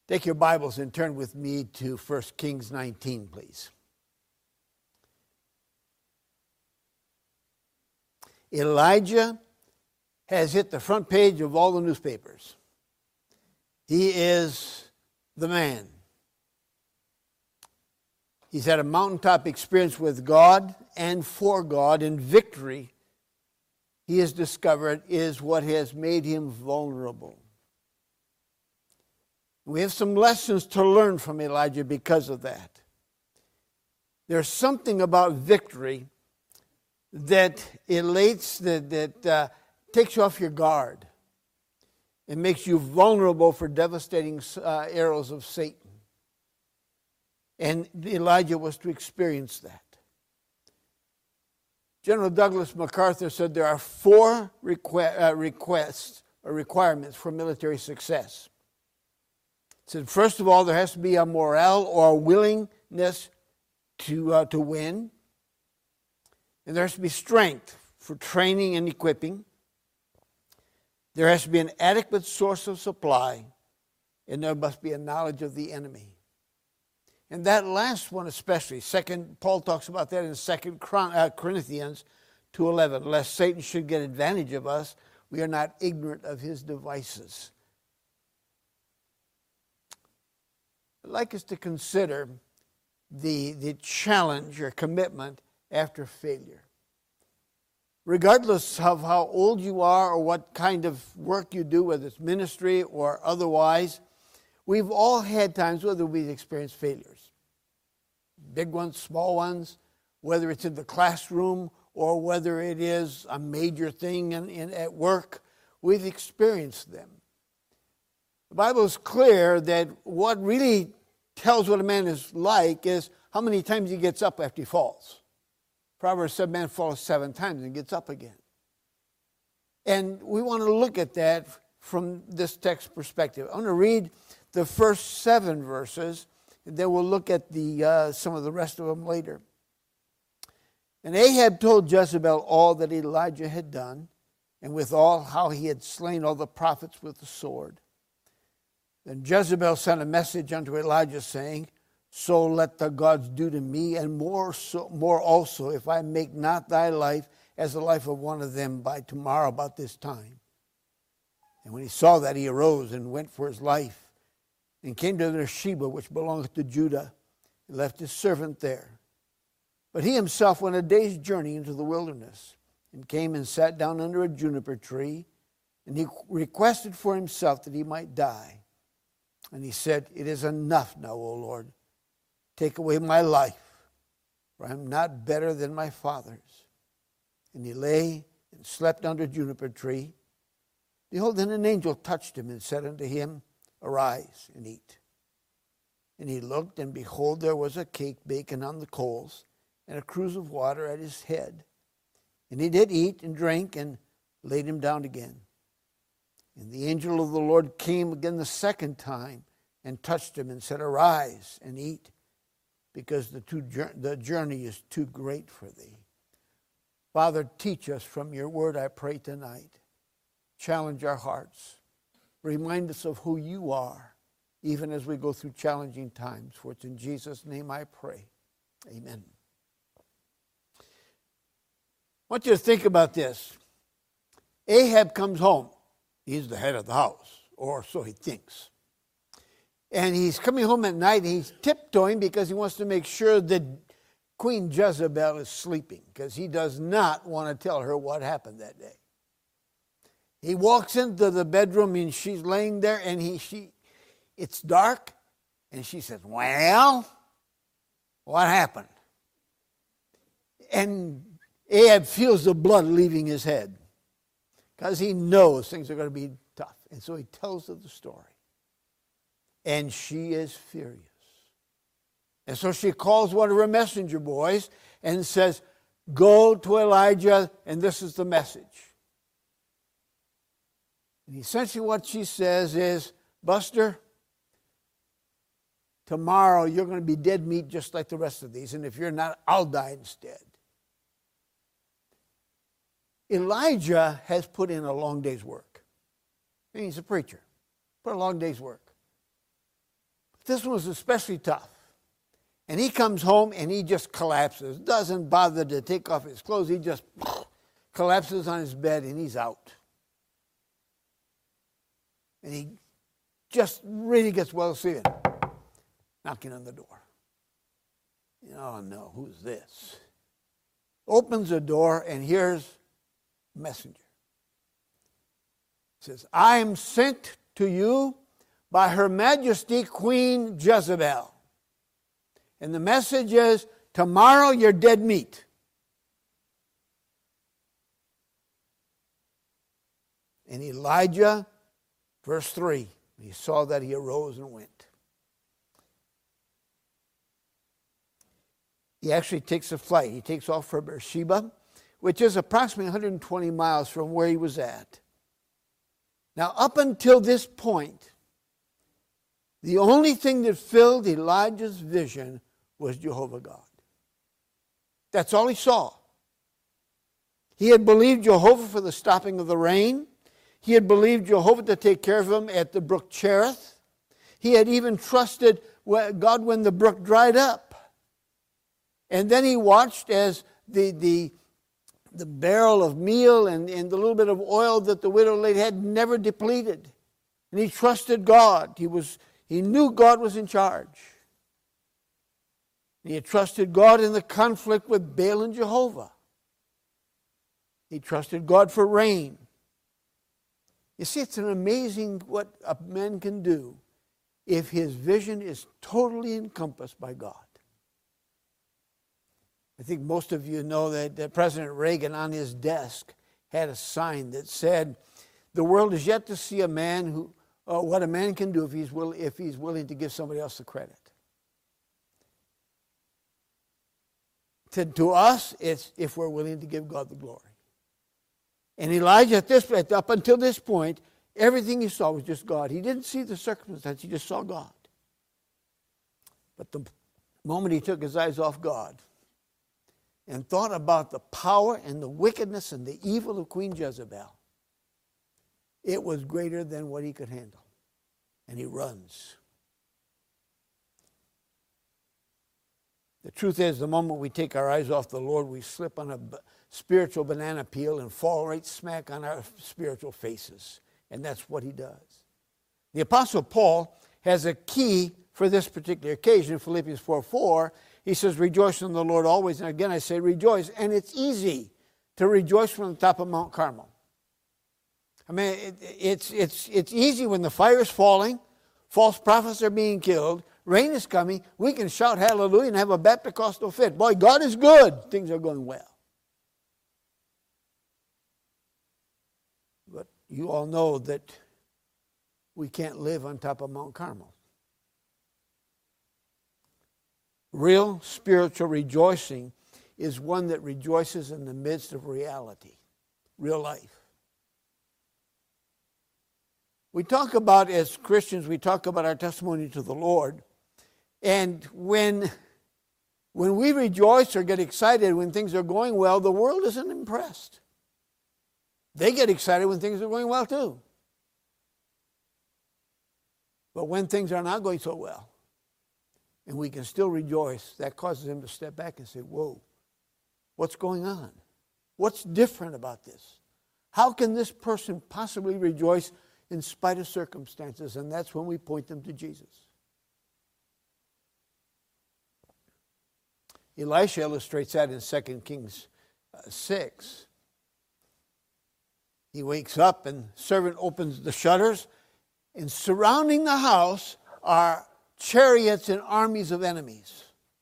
Take your Bibles and turn with me to 1 Kings 19, please. Elijah has hit the front page of all the newspapers. He is the man. He's had a mountaintop experience with God and for God, and victory, he has discovered, is what has made him vulnerable. We have some lessons to learn from Elijah because of that. There's something about victory that elates, that takes you off your guard. It makes you vulnerable for devastating arrows of Satan. And Elijah was to experience that. General Douglas MacArthur said there are four requirements for military success. He said, first of all, there has to be a morale or a willingness to win. And there has to be strength for training and equipping. There has to be an adequate source of supply. And there must be a knowledge of the enemy. And that last one especially, Paul talks about that in 2 Corinthians 2:11. Lest Satan should get advantage of us, we are not ignorant of his devices. I'd like us to consider the challenge or commitment after failure. Regardless of how old you are or what kind of work you do, whether it's ministry or otherwise, we've all had times whether we've experienced failures. Big ones, small ones, whether it's in the classroom or whether it is a major thing at work, we've experienced them. The Bible is clear that what really tells what a man is like is how many times he gets up after he falls. Proverbs said, man falls 7 times and gets up again. And we want to look at that from this text perspective. I want to read the first 7 verses, and then we'll look at some of the rest of them later. And Ahab told Jezebel all that Elijah had done, and withal how he had slain all the prophets with the sword. Then Jezebel sent a message unto Elijah, saying, so let the gods do to me, and more also, if I make not thy life as the life of one of them by tomorrow about this time. And when he saw that, he arose and went for his life, and came to Beersheba, which belongeth to Judah, and left his servant there. But he himself went a day's journey into the wilderness, and came and sat down under a juniper tree, and he requested for himself that he might die. And he said, it is enough now, O Lord. Take away my life, for I am not better than my fathers. And he lay and slept under a juniper tree. Behold, then an angel touched him and said unto him, arise and eat. And he looked, and behold, there was a cake baken on the coals, and a cruse of water at his head. And he did eat and drink, and laid him down again. And the angel of the Lord came again the second time, and touched him, and said, arise and eat, because the journey is too great for thee. Father, teach us from your word, I pray tonight. Challenge our hearts. Remind us of who you are, even as we go through challenging times. For it's in Jesus' name I pray. Amen. I want you to think about this. Ahab comes home. He's the head of the house, or so he thinks. And he's coming home at night, and he's tiptoeing because he wants to make sure that Queen Jezebel is sleeping, because he does not want to tell her what happened that day. He walks into the bedroom, and she's laying there, and it's dark, and she says, well, what happened? And Ahab feels the blood leaving his head, because he knows things are going to be tough. And so he tells her the story. And she is furious. And so she calls one of her messenger boys and says, go to Elijah, and this is the message. And essentially what she says is, Buster, tomorrow you're going to be dead meat just like the rest of these, and if you're not, I'll die instead. Elijah has put in a long day's work. And he's a preacher. Put a long day's work. this one was especially tough. And he comes home and he just collapses. Doesn't bother to take off his clothes. He just collapses on his bed and he's out. And he just really gets well asleep. Knocking on the door. Oh no, who's this? Opens the door and here's a messenger. Says, I am sent to you by Her Majesty Queen Jezebel. And the message is, tomorrow you're dead meat. And Elijah, verse 3, he saw that, he arose and went. He actually takes a flight. He takes off for Beersheba, which is approximately 120 miles from where he was at. Now, up until this point, the only thing that filled Elijah's vision was Jehovah God. That's all he saw. He had believed Jehovah for the stopping of the rain. He had believed Jehovah to take care of him at the brook Cherith. He had even trusted God when the brook dried up. And then he watched as the barrel of meal and the little bit of oil that the widow lady had never depleted. And he trusted God. He knew God was in charge. He had trusted God in the conflict with Baal and Jehovah. He trusted God for rain. You see, it's an amazing what a man can do if his vision is totally encompassed by God. I think most of you know that President Reagan on his desk had a sign that said, the world is yet to see a man who, what a man can do if he's willing to give somebody else the credit. To us, it's if we're willing to give God the glory. And Elijah, up until this point, everything he saw was just God. He didn't see the circumstance, he just saw God. But the moment he took his eyes off God and thought about the power and the wickedness and the evil of Queen Jezebel, it was greater than what he could handle. And he runs. The truth is, the moment we take our eyes off the Lord, we slip on a spiritual banana peel and fall right smack on our spiritual faces. And that's what he does. The Apostle Paul has a key for this particular occasion. In Philippians 4:4, he says, rejoice in the Lord always. And again, I say rejoice. And it's easy to rejoice from the top of Mount Carmel. I mean, it's easy when the fire is falling, false prophets are being killed, rain is coming, we can shout hallelujah and have a Baptist fit. Boy, God is good. Things are going well. But you all know that we can't live on top of Mount Carmel. Real spiritual rejoicing is one that rejoices in the midst of reality, real life. We talk about, as Christians, we talk about our testimony to the Lord. And when we rejoice or get excited when things are going well, the world isn't impressed. They get excited when things are going well too. But when things are not going so well, and we can still rejoice, that causes them to step back and say, whoa, what's going on? What's different about this? How can this person possibly rejoice in spite of circumstances? And that's when we point them to Jesus. Elisha illustrates that in 2 Kings 6. He wakes up and the servant opens the shutters, and surrounding the house are chariots and armies of enemies.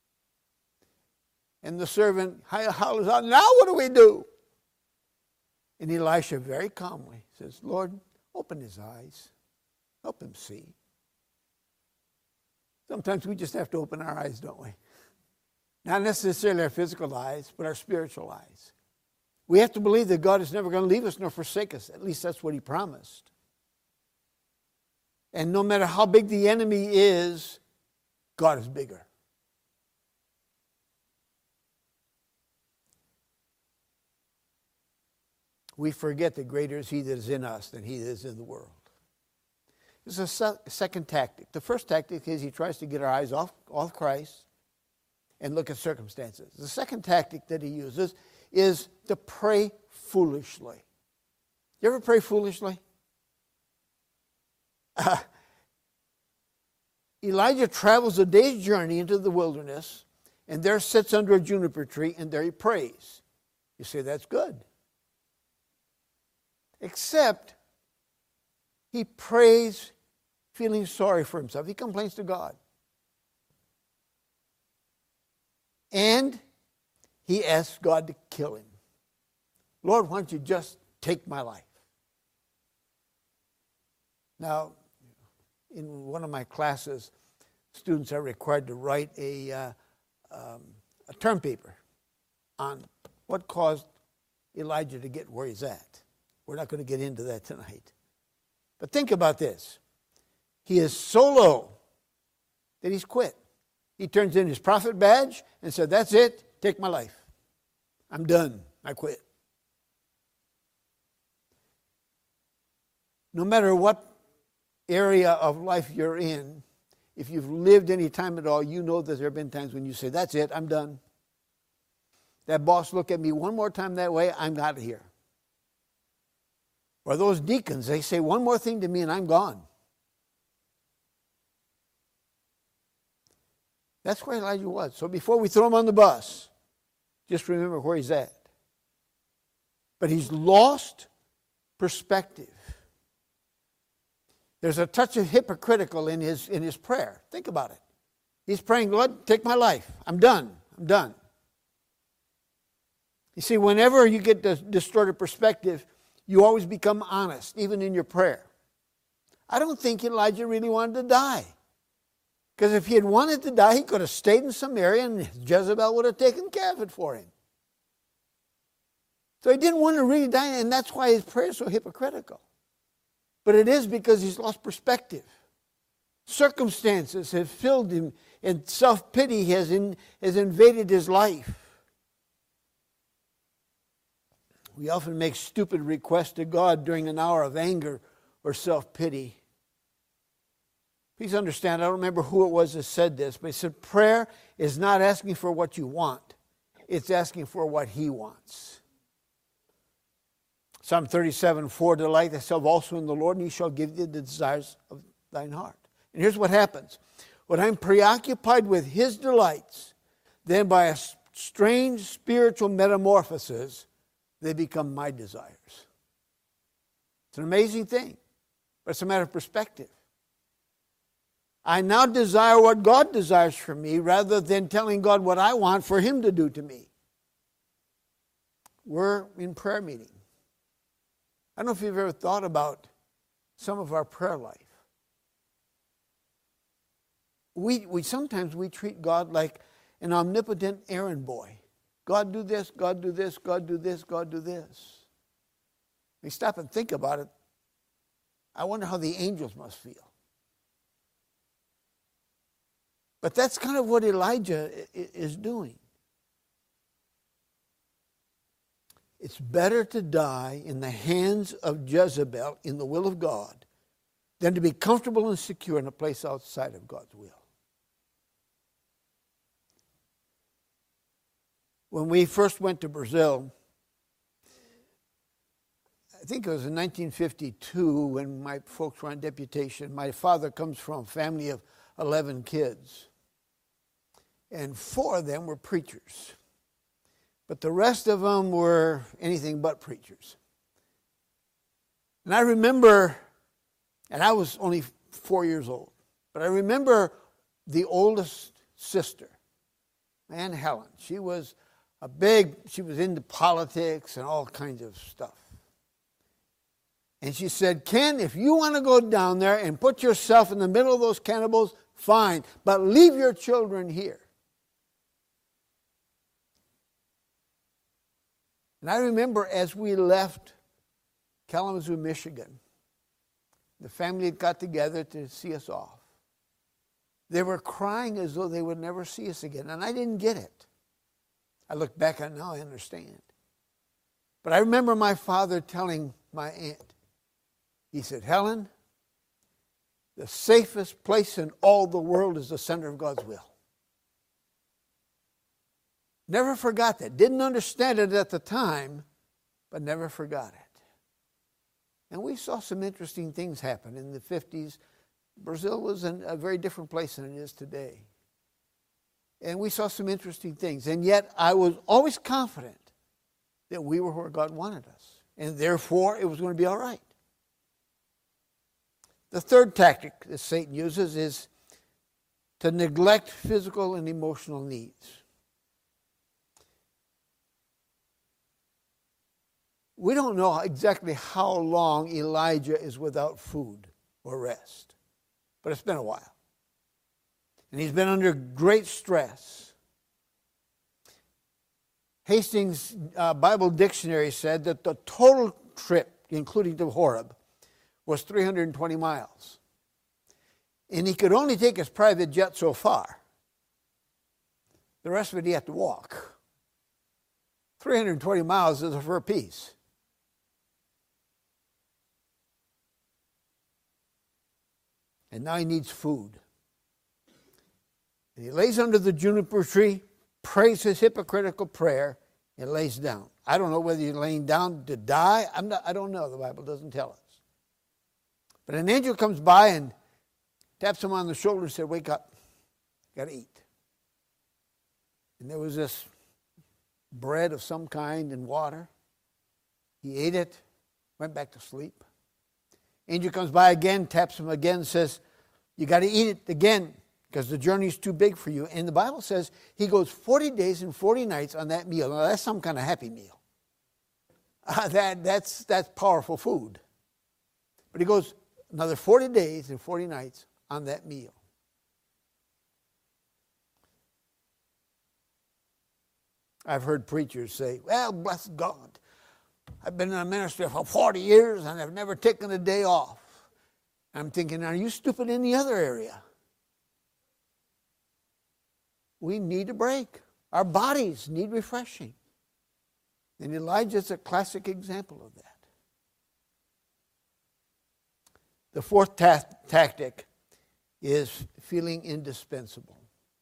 And the servant hollers out, now what do we do? And Elisha very calmly says, Lord, open his eyes. Help him see. Sometimes we just have to open our eyes, don't we? Not necessarily our physical eyes, but our spiritual eyes. We have to believe that God is never going to leave us nor forsake us. At least that's what he promised. And no matter how big the enemy is, God is bigger. We forget that greater is he that is in us than he that is in the world. There's a second tactic. The first tactic is he tries to get our eyes off Christ and look at circumstances. The second tactic that he uses is to pray foolishly. You ever pray foolishly? Elijah travels a day's journey into the wilderness, and there sits under a juniper tree, and there he prays. You say, that's good. Except he prays feeling sorry for himself. He complains to God. And he asks God to kill him. Lord, why don't you just take my life? Now, in one of my classes, students are required to write a term paper on what caused Elijah to get where he's at. We're not going to get into that tonight. But think about this. He is so low that he's quit. He turns in his prophet badge and said, that's it, take my life. I'm done, I quit. No matter what area of life you're in, if you've lived any time at all, you know that there have been times when you say, that's it, I'm done. That boss looked at me one more time that way, I'm out of here. Or those deacons, they say one more thing to me and I'm gone. That's where Elijah was. So before we throw him on the bus, just remember where he's at. But he's lost perspective. There's a touch of hypocritical in his prayer. Think about it. He's praying, Lord, take my life. I'm done. I'm done. You see, whenever you get this distorted perspective, you always become honest, even in your prayer. I don't think Elijah really wanted to die. Because if he had wanted to die, he could have stayed in Samaria and Jezebel would have taken care of it for him. So he didn't want to really die, and that's why his prayer is so hypocritical. But it is because he's lost perspective. Circumstances have filled him, and self-pity has invaded his life. We often make stupid requests to God during an hour of anger or self-pity. Please understand, I don't remember who it was that said this, but he said, prayer is not asking for what you want. It's asking for what he wants. Psalm 37:4, delight thyself also in the Lord, and he shall give thee the desires of thine heart. And here's what happens. When I'm preoccupied with his delights, then by a strange spiritual metamorphosis, they become my desires. It's an amazing thing, but it's a matter of perspective. I now desire what God desires for me rather than telling God what I want for him to do to me. We're in prayer meeting. I don't know if you've ever thought about some of our prayer life. We sometimes treat God like an omnipotent errand boy. God do this, God do this, God do this, God do this. We stop and think about it. I wonder how the angels must feel. But that's kind of what Elijah is doing. It's better to die in the hands of Jezebel in the will of God than to be comfortable and secure in a place outside of God's will. When we first went to Brazil, I think it was in 1952 when my folks were on deputation. My father comes from a family of 11 kids, and 4 of them were preachers. But the rest of them were anything but preachers. And I remember, and I was only 4 years old, but I remember the oldest sister, Aunt Helen. She was she was into politics and all kinds of stuff. And she said, Ken, if you want to go down there and put yourself in the middle of those cannibals, fine, but leave your children here. And I remember as we left Kalamazoo, Michigan, the family had got together to see us off. They were crying as though they would never see us again, and I didn't get it. I look back on it now, I understand. But I remember my father telling my aunt, he said, Helen, the safest place in all the world is the center of God's will. Never forgot that. Didn't understand it at the time, but never forgot it. And we saw some interesting things happen in the 50s. Brazil was in a very different place than it is today. And we saw some interesting things. And yet I was always confident that we were where God wanted us. And therefore, it was going to be all right. The third tactic that Satan uses is to neglect physical and emotional needs. We don't know exactly how long Elijah is without food or rest, but it's been a while. And he's been under great stress. Hastings Bible Dictionary said that the total trip, including to Horeb, was 320 miles. And he could only take his private jet so far. The rest of it he had to walk. 320 miles is for a piece. And now he needs food. And he lays under the juniper tree, prays his hypocritical prayer, and lays down. I don't know whether he's laying down to die. I don't know. The Bible doesn't tell us. But an angel comes by and taps him on the shoulder and said, "Wake up. You got to eat." And there was this bread of some kind and water. He ate it, went back to sleep. Angel comes by again, taps him again, says, "You got to eat it again because the journey's too big for you." And the Bible says he goes 40 days and 40 nights on that meal. Now, that's some kind of happy meal. That's powerful food. But he goes another 40 days and 40 nights on that meal. I've heard preachers say, "Well, bless God, I've been in a ministry for 40 years and I've never taken a day off." I'm thinking, are you stupid in the other area? We need a break. Our bodies need refreshing. And Elijah's a classic example of that. The fourth tactic is feeling indispensable.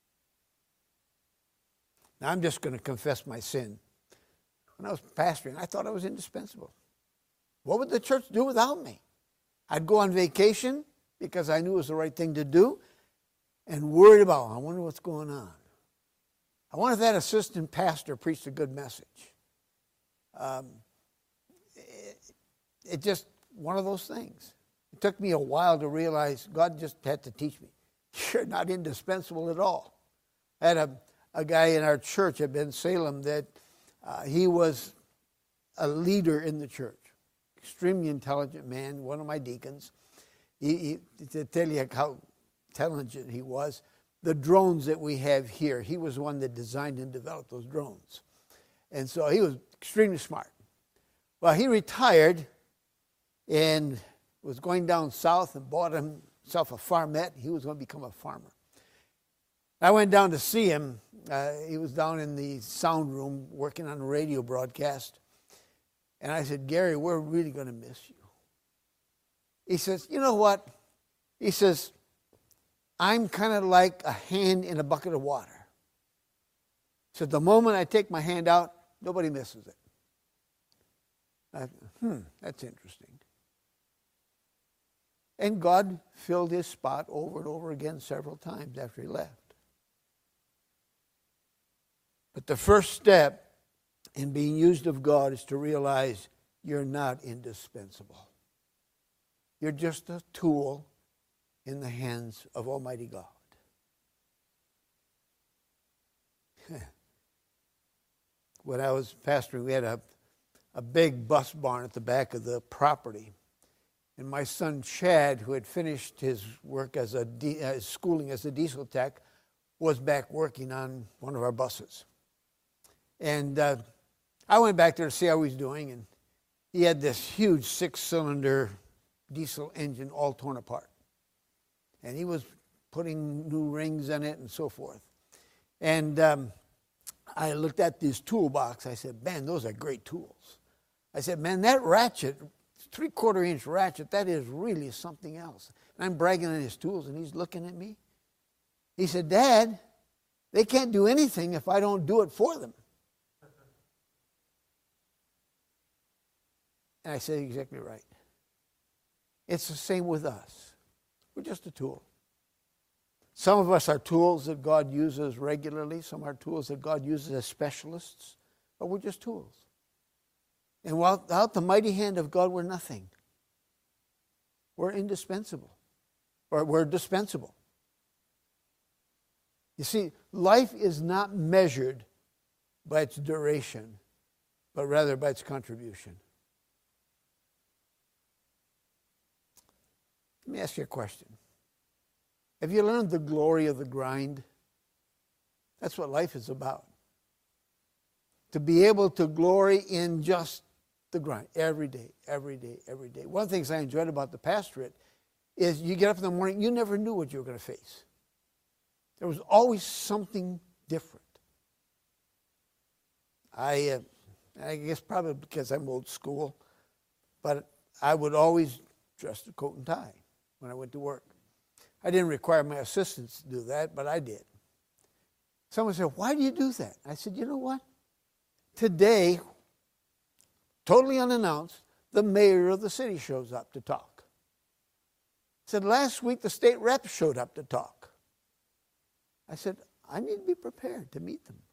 Now, I'm just going to confess my sin. When I was pastoring, I thought I was indispensable. What would the church do without me? I'd go on vacation because I knew it was the right thing to do and worried about, I wonder what's going on. I wonder if that assistant pastor preached a good message. It just one of those things. It took me a while to realize God just had to teach me. You're not indispensable at all. I had a guy in our church at Ben Salem that he was a leader in the church. Extremely intelligent man, one of my deacons. He to tell you how intelligent he was, the drones that we have here, he was the one that designed and developed those drones. And so he was extremely smart. Well, he retired and was going down south and bought himself a farmette. He was going to become a farmer. I went down to see him. He was down in the sound room working on a radio broadcast. And I said, "Gary, we're really going to miss you." He says, "You know what?" He says, "I'm kind of like a hand in a bucket of water." So the moment I take my hand out, nobody misses it. That's interesting. And God filled his spot over and over again several times after he left. But the first step in being used of God is to realize you're not indispensable. You're just a tool in the hands of Almighty God. When I was pastoring, we had a big bus barn at the back of the property. And my son Chad, who had finished his work as schooling as a diesel tech, was back working on one of our buses. And I went back there to see how he was doing, and he had this huge 6-cylinder diesel engine all torn apart. And he was putting new rings in it and so forth. And I looked at this toolbox. I said, "Man, those are great tools." I said, "Man, that ratchet, 3/4 inch ratchet, that is really something else." And I'm bragging on his tools, and he's looking at me. He said, Dad, they can't do anything if I don't do it for them. And I said, exactly right. It's the same with us. We're just a tool. Some of us are tools that God uses regularly. Some are tools that God uses as specialists. But we're just tools. And without the mighty hand of God, we're nothing. We're indispensable. Or we're dispensable. You see, life is not measured by its duration, but rather by its contribution. Let me ask you a question. Have you learned the glory of the grind? That's what life is about. To be able to glory in just the grind every day, every day, every day. One of the things I enjoyed about the pastorate is you get up in the morning, you never knew what you were going to face. There was always something different. I guess probably because I'm old school, but I would always dress in coat and tie when I went to work. I didn't require my assistants to do that, but I did. Someone said, why do you do that? I said, you know what? Today, totally unannounced, the mayor of the city shows up to talk. He said, last week the state rep showed up to talk. I said, I need to be prepared to meet them.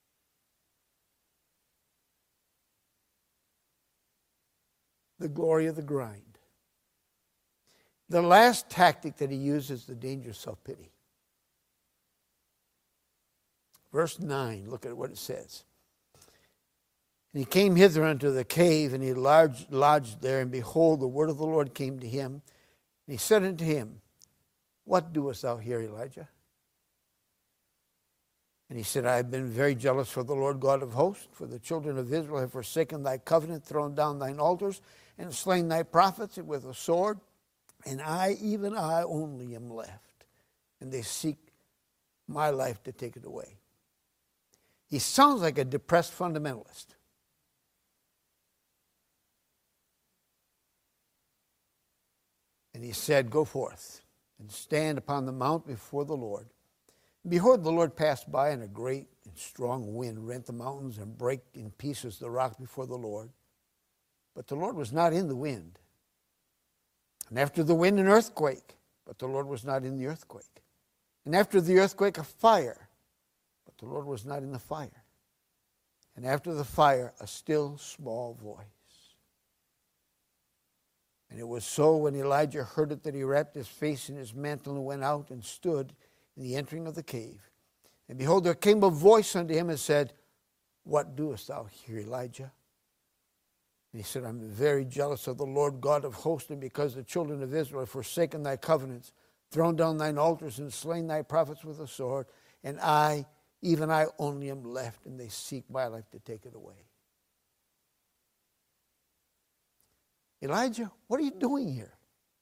The glory of the grind. The last tactic that he uses is the danger of self-pity. Verse 9, look at what it says. And he came hither unto the cave, and he lodged there, and behold, the word of the Lord came to him. And he said unto him, what doest thou here, Elijah? And he said, I have been very jealous for the Lord God of hosts, for the children of Israel have forsaken thy covenant, thrown down thine altars, and slain thy prophets with a sword. And I, even I only am left, and they seek my life to take it away. He sounds like a depressed fundamentalist. And he said, go forth and stand upon the mount before the Lord. And behold, the Lord passed by, and a great and strong wind rent the mountains and brake in pieces the rock before the Lord. But the Lord was not in the wind. And after the wind, an earthquake, but the Lord was not in the earthquake. And after the earthquake, a fire, but the Lord was not in the fire. And after the fire, a still small voice. And it was so when Elijah heard it that he wrapped his face in his mantle and went out and stood in the entering of the cave. And behold, there came a voice unto him and said, what doest thou here, Elijah? And he said, I'm very jealous of the Lord God of hosts, and because the children of Israel have forsaken thy covenants, thrown down thine altars, and slain thy prophets with a sword, and I, even I only am left, and they seek my life to take it away. Elijah, what are you doing here?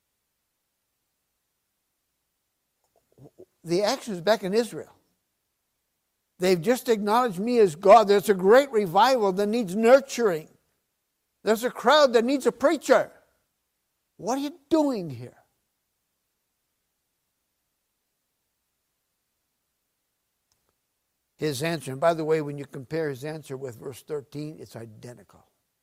The action is back in Israel. They've just acknowledged me as God. There's a great revival that needs nurturing. There's a crowd that needs a preacher. What are you doing here? His answer, and by the way, when you compare his answer with verse 13, it's identical.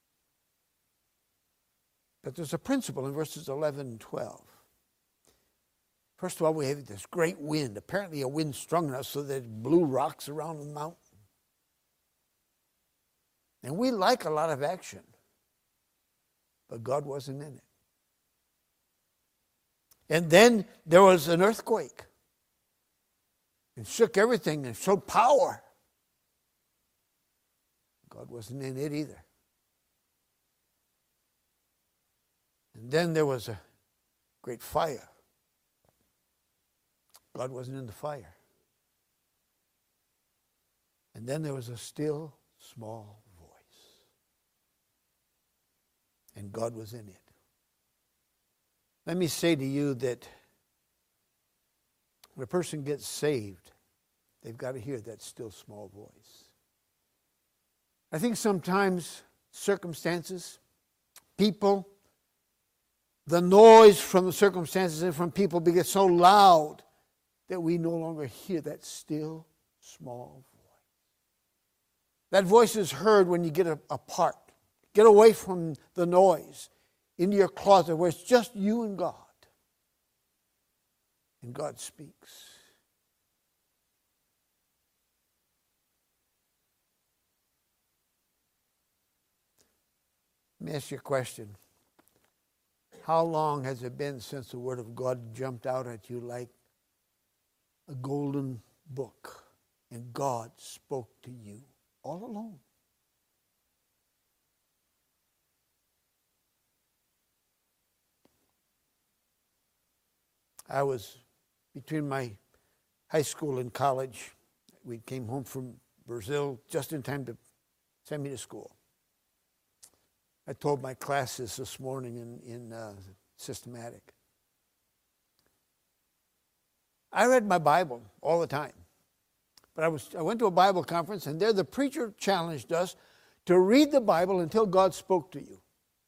But there's a principle in verses 11 and 12. First of all, we have this great wind, apparently a wind strong enough so that it blew rocks around the mountain. And we like a lot of action. But God wasn't in it. And then there was an earthquake. It shook everything and showed power. God wasn't in it either. And then there was a great fire. God wasn't in the fire. And then there was a still small voice. And God was in it. Let me say to you that when a person gets saved, they've got to hear that still small voice. I think sometimes circumstances, people, the noise from the circumstances and from people gets so loud that we no longer hear that still, small voice. That voice is heard when you get apart. Get away from the noise into your closet where it's just you and God. And God speaks. Let me ask you a question. How long has it been since the Word of God jumped out at you like a golden book and God spoke to you all alone? I was between my high school and college. We came home from Brazil just in time to send me to school. I told my classes this morning in systematic. I read my Bible all the time. But I went to a Bible conference, and there the preacher challenged us to read the Bible until God spoke to you.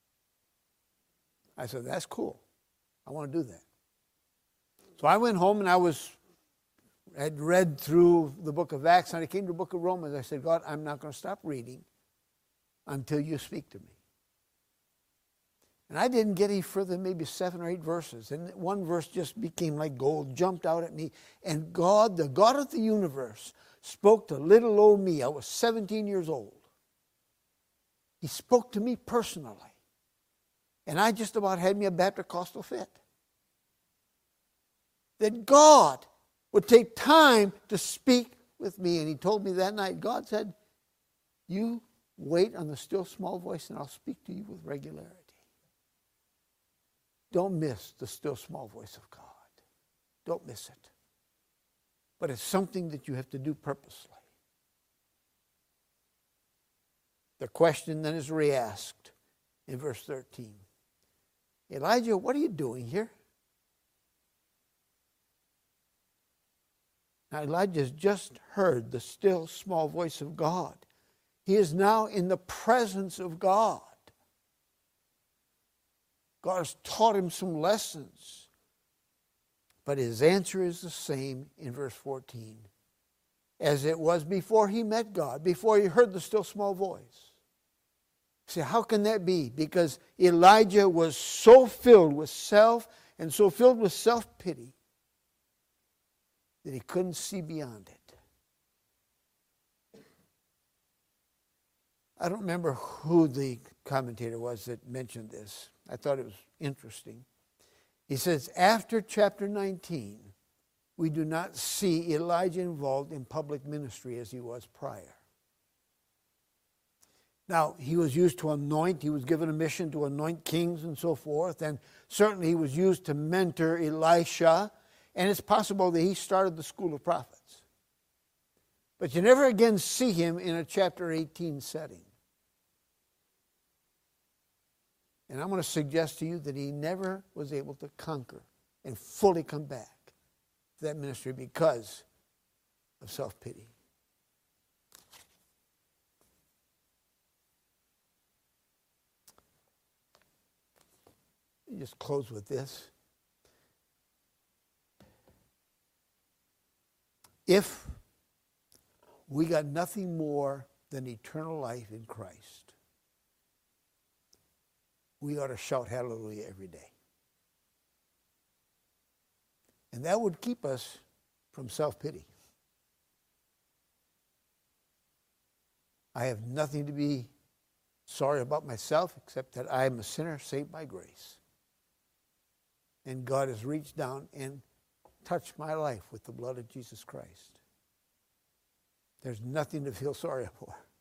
I said, that's cool. I want to do that. So I went home, and I had read through the book of Acts, and I came to the book of Romans. I said, God, I'm not going to stop reading until you speak to me. And I didn't get any further than maybe 7 or 8 verses. And one verse just became like gold, jumped out at me. And God, the God of the universe, spoke to little old me. I was 17 years old. He spoke to me personally. And I just about had me a Baptist-Costal fit. That God would take time to speak with me. And he told me that night, God said, you wait on the still small voice and I'll speak to you with regularity. Don't miss the still small voice of God. Don't miss it. But it's something that you have to do purposely. The question then is re-asked in verse 13. Elijah, what are you doing here? Now Elijah has just heard the still small voice of God. He is now in the presence of God. God has taught him some lessons. But his answer is the same in verse 14 as it was before he met God, before he heard the still small voice. See, how can that be? Because Elijah was so filled with self and so filled with self-pity that he couldn't see beyond it. I don't remember who the commentator was that mentioned this. I thought it was interesting. He says, after chapter 19, we do not see Elijah involved in public ministry as he was prior. Now, he was used to anoint. He was given a mission to anoint kings and so forth. And certainly he was used to mentor Elisha. And it's possible that he started the school of prophets. But you never again see him in a chapter 18 setting. And I'm going to suggest to you that he never was able to conquer and fully come back to that ministry because of self-pity. Let me just close with this. If we got nothing more than eternal life in Christ, we ought to shout hallelujah every day. And that would keep us from self-pity. I have nothing to be sorry about myself except that I am a sinner saved by grace. And God has reached down and touched my life with the blood of Jesus Christ. There's nothing to feel sorry for.